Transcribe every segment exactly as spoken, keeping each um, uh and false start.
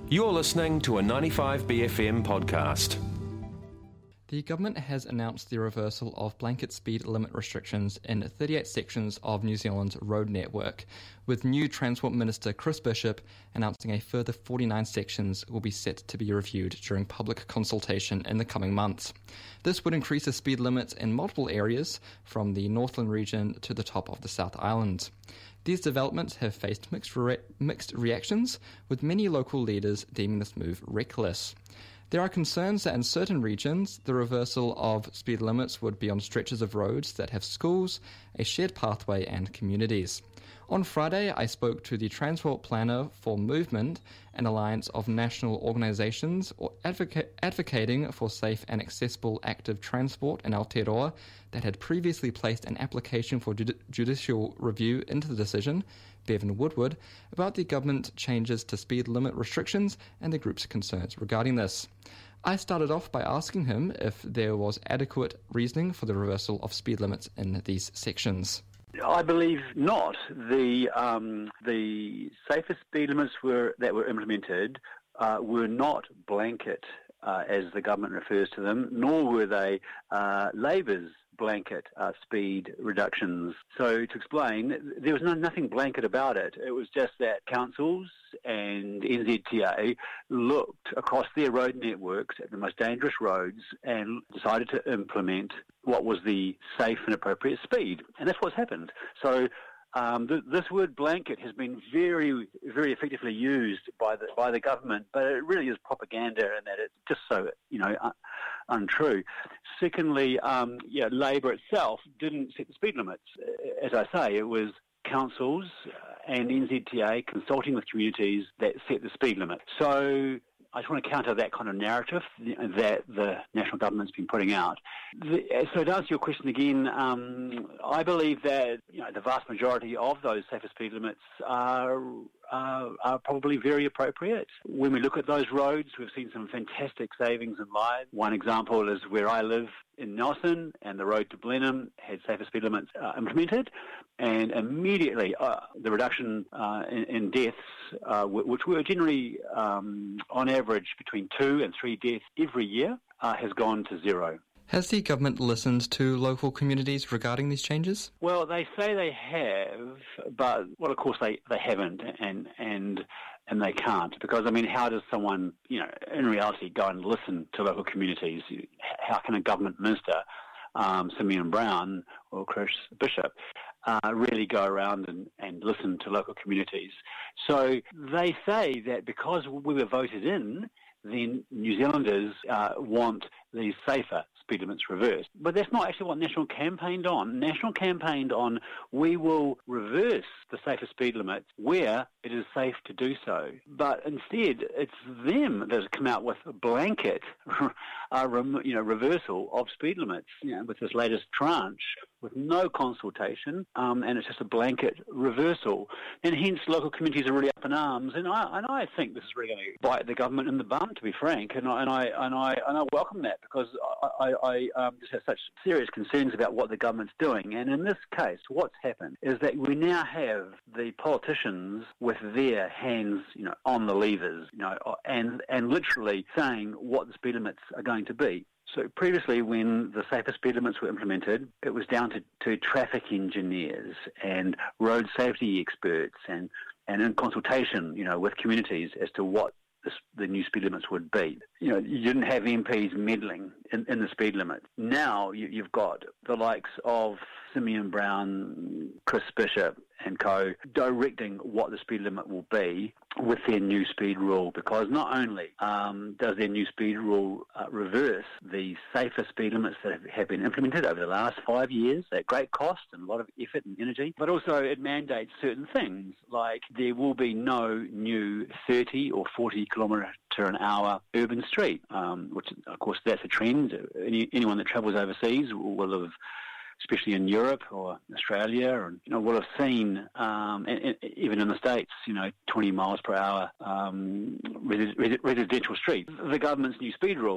You're listening to a ninety-five B F M podcast. The government has announced the reversal of blanket speed limit restrictions in thirty-eight sections of New Zealand's road network, with new Transport Minister Chris Bishop announcing a further forty-nine sections will be set to be reviewed during public consultation in the coming months. This would increase the speed limits in multiple areas, from the Northland region to the top of the South Island. These developments have faced mixed, re- mixed reactions, with many local leaders deeming this move reckless. There are concerns that in certain regions, the reversal of speed limits would be on stretches of roads that have schools, a shared pathway and communities. On Friday, I spoke to the Transport Planner for Movement, an alliance of national organisations advoca- advocating for safe and accessible active transport in Aotearoa, that had previously placed an application for judi- judicial review into the decision, Bevan Woodward, about the government changes to speed limit restrictions and the group's concerns regarding this. I started off by asking him if there was adequate reasoning for the reversal of speed limits in these sections. I believe not. The um, the safer speed limits were that were implemented uh, were not blanket, uh, as the government refers to them, nor were they uh, Labor's blanket uh, speed reductions. So to explain, there was no, nothing blanket about it. It was just that councils and N Z T A looked across their road networks at the most dangerous roads and decided to implement what was the safe and appropriate speed. And that's what's happened. So um, th- this word blanket has been very, very effectively used by the by the government, but it really is propaganda in that it's just so, you know, un- untrue. Secondly, um, yeah, Labor itself didn't set the speed limits. As I say, it was councils and N Z T A consulting with communities that set the speed limit. So I just want to counter that kind of narrative that the national government's been putting out. The, so to answer your question again, um, I believe that you know the vast majority of those safer speed limits are, uh, are probably very appropriate. When we look at those roads, we've seen some fantastic savings in lives. One example is where I live in Nelson, and the road to Blenheim had safer speed limits uh, implemented, and immediately uh, the reduction uh, in, in deaths, uh, w- which were generally um, on average between two and three deaths every year, uh, has gone to zero. Has the government listened to local communities regarding these changes? Well, they say they have, but well, of course they, they haven't, and and and they can't, because I mean, how does someone, you know, in reality, go and listen to local communities? How can a government minister, um, Simeon Brown or Chris Bishop, uh, really go around and, and listen to local communities? So they say that because we were voted in, then New Zealanders uh, want these safer speed limits reversed. But that's not actually what National campaigned on. National campaigned on we will reverse the safer speed limits where it is safe to do so. But instead, it's them that have come out with a blanket uh, you know, reversal of speed limits, you know, with this latest tranche, with no consultation, um, and it's just a blanket reversal. And hence local communities are really up in arms. And I and I think this is really going to bite the government in the bum, to be frank. And I and I and I, and I welcome that, because I, I, I um, just have such serious concerns about what the government's doing. And in this case, what's happened is that we now have the politicians with their hands, you know, on the levers, you know, and and literally saying what the speed limits are going to be. So previously, when the safer speed limits were implemented, it was down to, to traffic engineers and road safety experts, and, and in consultation, you know, with communities as to what the, the new speed limits would be. You know, you didn't have M Ps meddling in, in the speed limit. Now you, you've got the likes of Simeon Brown, Chris Bishop and co directing what the speed limit will be with their new speed rule, because not only um, does their new speed rule uh, reverse the safer speed limits that have, have been implemented over the last five years at great cost and a lot of effort and energy, but also it mandates certain things, like there will be no new thirty or forty kilometre an hour urban street, um, which of course that's a trend. Any, anyone that travels overseas will have, especially in Europe or Australia, and you know, will have seen, um, and, and even in the States, you know, twenty miles per hour um, res- res- residential streets. The government's new speed rule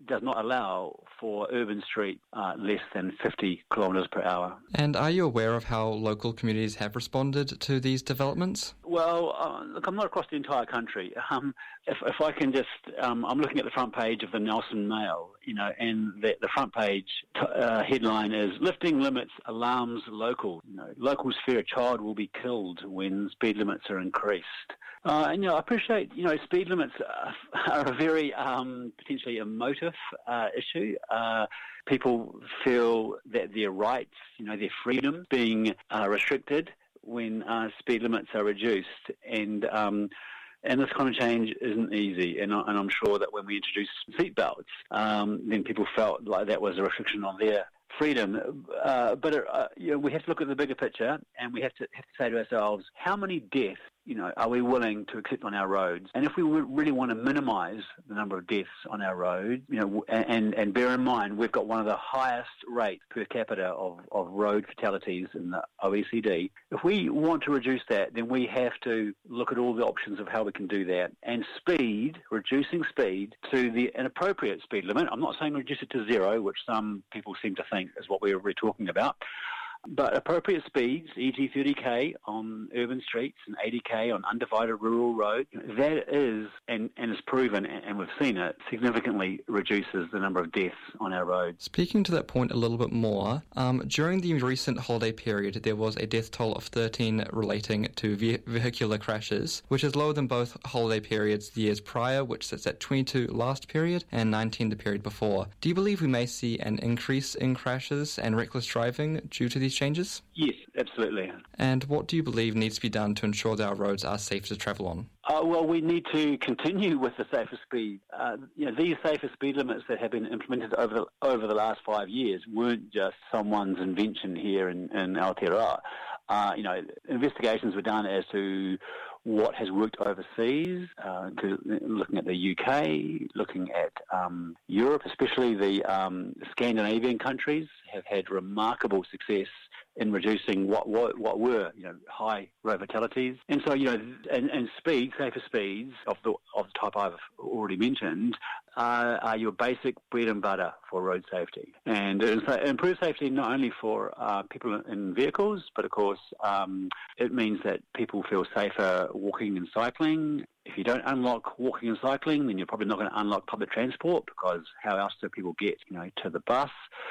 does not allow for urban street uh, less than fifty kilometres per hour. And are you aware of how local communities have responded to these developments? Well, uh, look, I'm not across the entire country. Um, if, if I can just, um, I'm looking at the front page of the Nelson Mail, you know, and the, the front page t- uh, headline is "Lifting Limits Alarms Locals." You know, locals fear a child will be killed when speed limits are increased. Uh, and, you know, I appreciate, you know, speed limits are, are a very um, potentially emotive uh, issue. Uh, people feel that their rights, you know, their freedom being uh, restricted when uh, speed limits are reduced. And um, and this kind of change isn't easy. And, I, and I'm sure that when we introduced seatbelts, um, then people felt like that was a restriction on their freedom. Uh, but uh, you know, we have to look at the bigger picture, and we have to have to say to ourselves, how many deaths, you know, are we willing to accept on our roads? And if we really want to minimise the number of deaths on our roads, you know, and, and bear in mind we've got one of the highest rates per capita of, of road fatalities in the O E C D. If we want to reduce that, then we have to look at all the options of how we can do that. And speed, reducing speed to the an appropriate speed limit. I'm not saying reduce it to zero, which some people seem to think is what we're really talking about. But appropriate speeds, for example thirty k on urban streets and eighty k on undivided rural roads, that is, and, and is proven, and we've seen it, significantly reduces the number of deaths on our roads. Speaking to that point a little bit more, um, during the recent holiday period, there was a death toll of thirteen relating to ve- vehicular crashes, which is lower than both holiday periods the years prior, which sits at twenty-two last period and nineteen the period before. Do you believe we may see an increase in crashes and reckless driving due to these changes? Yes, absolutely. And what do you believe needs to be done to ensure that our roads are safe to travel on? Uh, well, we need to continue with the safer speed. Uh, you know, these safer speed limits that have been implemented over the, over the last five years weren't just someone's invention here in, in Aotearoa. Uh, you know, investigations were done as to what has worked overseas, uh, to looking at the U K, looking at um, Europe, especially the um, Scandinavian countries have had remarkable success in reducing what, what what were, you know, high road fatalities. And so, you know, and, and speed, safer speeds of the of the type I've already mentioned uh, are your basic bread and butter for road safety. And it improves safety not only for uh, people in vehicles, but of course um, it means that people feel safer walking and cycling. If you don't unlock walking and cycling, then you're probably not going to unlock public transport, because how else do people get, you know, to the bus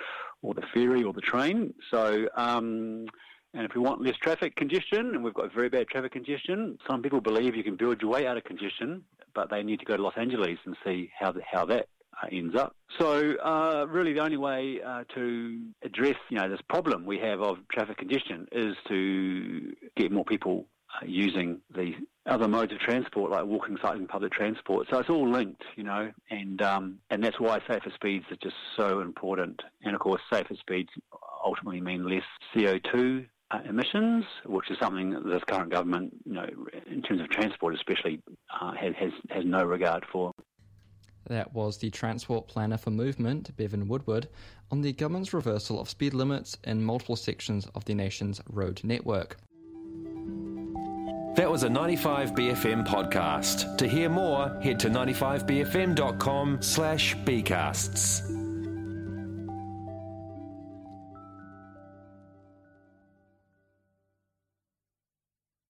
or the ferry or the train? So, um, and if we want less traffic congestion, and we've got very bad traffic congestion, some people believe you can build your way out of congestion, but they need to go to Los Angeles and see how the, how that uh, ends up. So, uh, really, the only way uh, to address, you know, this problem we have of traffic congestion is to get more people uh, using the other modes of transport, like walking, cycling, public transport. So it's all linked, you know, and um, and that's why safer speeds are just so important. And of course, safer speeds ultimately mean less C O two uh, emissions, which is something that this current government, you know, in terms of transport especially, uh, has, has has no regard for. That was the Transport Planner for Movement, Bevan Woodward, on the government's reversal of speed limits in multiple sections of the nation's road network. That was a ninety-five B F M podcast. To hear more, head to ninety-five b f m dot com slash bcasts.